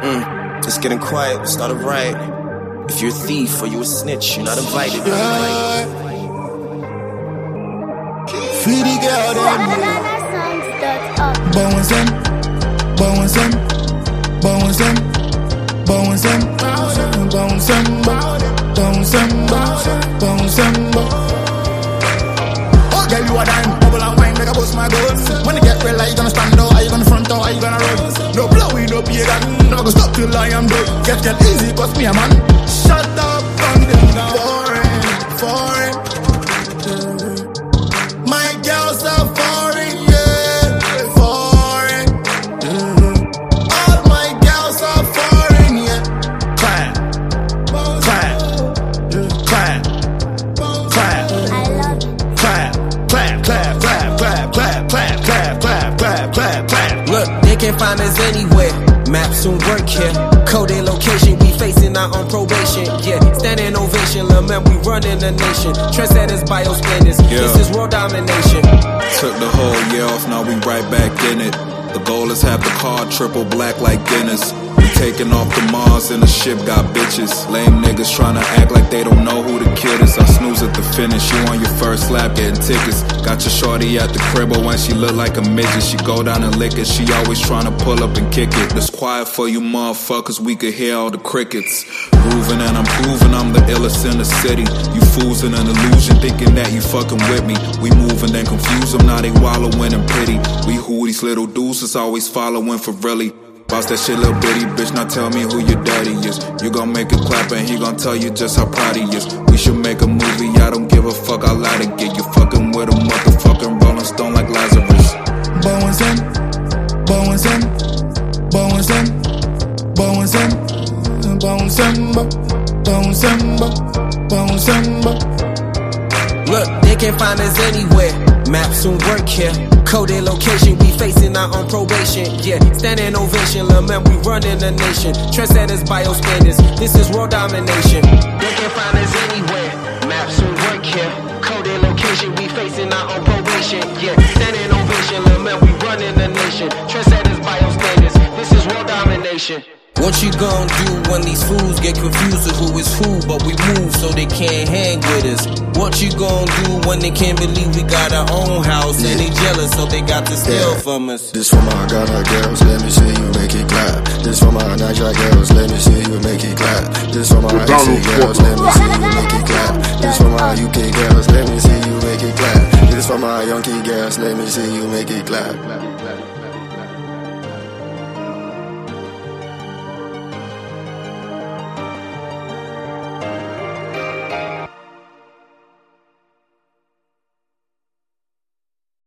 It's getting quiet, it's not a right. If you're a thief or you a snitch, you're not invited. Free the girl them. Bounce them, bounce them, bounce them, bounce them, bounce them, bounce them, bounce them. Oh girl, you a dime, bubble and wine, make a bust my gun. When you get real, are you gonna stand out? Are you gonna front out? Are you gonna run? No blowing, no pagan. Never gonna stop till I am done. Get easy, cause me a man. Shut up, and then foreign. My girls are foreign, yeah, foreign. All my girls are foreign, yeah. Clap, clap, clap, clap. I love it. Clap, clap, clap, clap, clap, clap, clap, clap, clap, clap, clap, clap. Look, they can find us anywhere. Maps don't work here. Coded location, we facing our own probation. Yeah, standing ovation, lil' man, we running the nation. Trendsetters, bio standards, this is world domination. Took the whole year off, now we right back in it. The goal is have the car triple black like Guinness. We taking off the Mars and the ship got bitches. Lame niggas tryna act like they don't know who the kid is. I snooze at the finish, you on your first lap getting tickets. Got your shorty at the crib, but when she look like a midget, she go down and lick it. She always tryna pull up and kick it. It's quiet for you motherfuckers, we could hear all the crickets. Grooving and I'm proving I'm the illest in the city. You fools in an illusion, thinking that you fucking with me. We moving and confuse them, now they wallowing in pity. We who these little dudes is always following for really. Boss that shit, little bitty bitch, now tell me who your daddy is. You gon' make it clap and he gon' tell you just how proud he is. We should make a movie, I don't give a fuck, I'll lie to get you fucking with a motherfucking Rolling Stone like Lazarus. Bounce them, bounce them, bounce them, bounce them, bounce them, bounce them, bounce them. Look, they can find us anywhere. Maps don't work here. Coded location, we facing our own probation. Yeah, standing ovation, lil' man, we running the nation. Trendsetters, bio standards, this is world domination. They can find us anywhere. Maps don't work here. Coded location, we facing our own probation. Yeah, standing ovation, lil' man, we running the nation. Trendsetters, bio standards, this is world domination. What you gon' do when these fools get confused with who is who, but we move so they can't hang with us? What you gon' do when they can't believe we got our own house and they jealous so they got to steal from us? This for my Ghana girls, let me see you make it clap. This for my Niger girls, let me see you make it clap. This for my AC girls, let me see you make it clap. This for my UK girls, let me see you make it clap. This for my Yankee girls, let me see you make it clap.